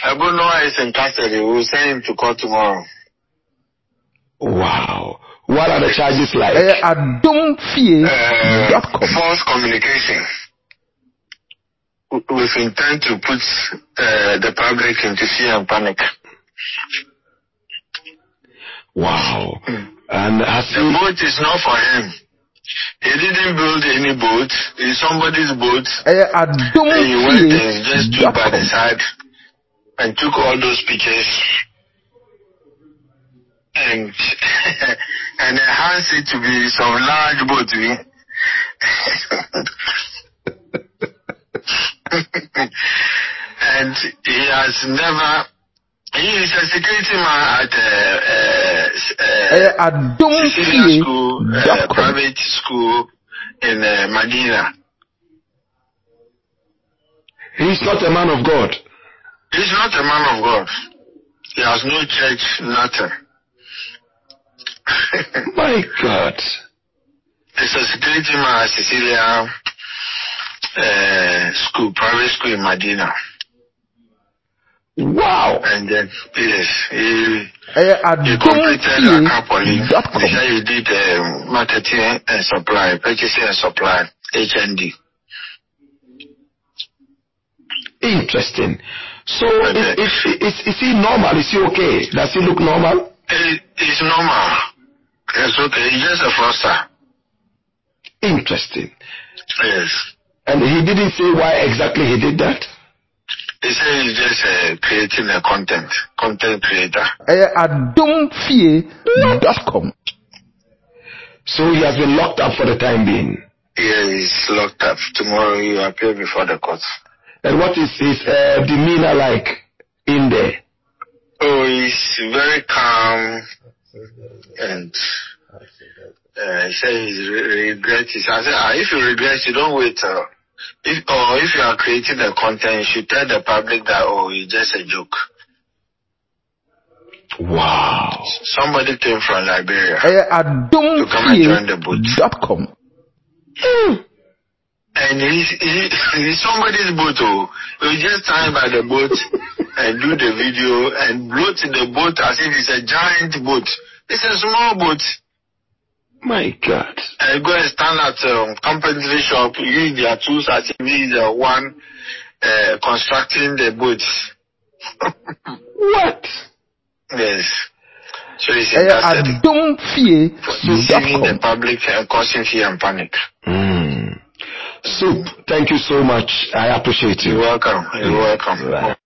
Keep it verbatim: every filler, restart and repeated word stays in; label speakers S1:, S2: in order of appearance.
S1: Abunoa is in custody. We'll send him to court tomorrow.
S2: Wow. What are the charges like?
S1: Uh, false communication. With intent to put uh, the public into fear and panic.
S2: Wow. Hmm. And has
S1: the
S2: he...
S1: boat is not for him. He didn't build any boat. It's somebody's boat. And he went and just stood by the side and took all those pictures and and enhanced it to be some large boat. And he has never. He is a security man at a uh, uh, uh, Cecilia school, uh, private school in uh, Medina.
S2: He's not a man of God.
S1: He's not a man of God. He has no church, nothing.
S2: My God.
S1: He's a security man at Cecilia uh, school, private school in Medina.
S2: Wow.
S1: And then, yes, he, he completed Acapoli. He said he did uh, marketing and supply, purchasing and supply, H N D.
S2: Interesting. So, is, is, is, is he normal? Is he okay? Does he look normal?
S1: He, he's normal. It's okay. He's just a fraudster.
S2: Interesting.
S1: Yes.
S2: And he didn't say why exactly he did that?
S1: He said he's just uh, creating a content, content creator.
S2: Adomfie dot com. So he has been locked up for the time being?
S1: Yeah, he's locked up. Tomorrow he will appear before the court.
S2: And what is his uh, demeanor like in there?
S1: Oh, he's very calm. And uh, he said he re- regrets. I said, ah, if you regret, you don't wait. Uh, If, or if you are creating the content, you should tell the public that, oh, it's just a joke.
S2: Wow.
S1: Somebody came from Liberia to come and join the boat.
S2: Com.
S1: Mm. And he's, he, he's somebody's boat. Oh. He just stand by the boat and do the video and float the boat as if it's a giant boat. It's a small boat.
S2: My God.
S1: I go and stand at a um, company shop, use their tools as if he's the one uh, constructing the boat.
S2: What?
S1: Yes. So he's in custody for deceiving the public and causing fear and panic.
S2: Mm. Soup, thank you so much. I appreciate you.
S1: You're welcome. You're welcome.
S2: Right.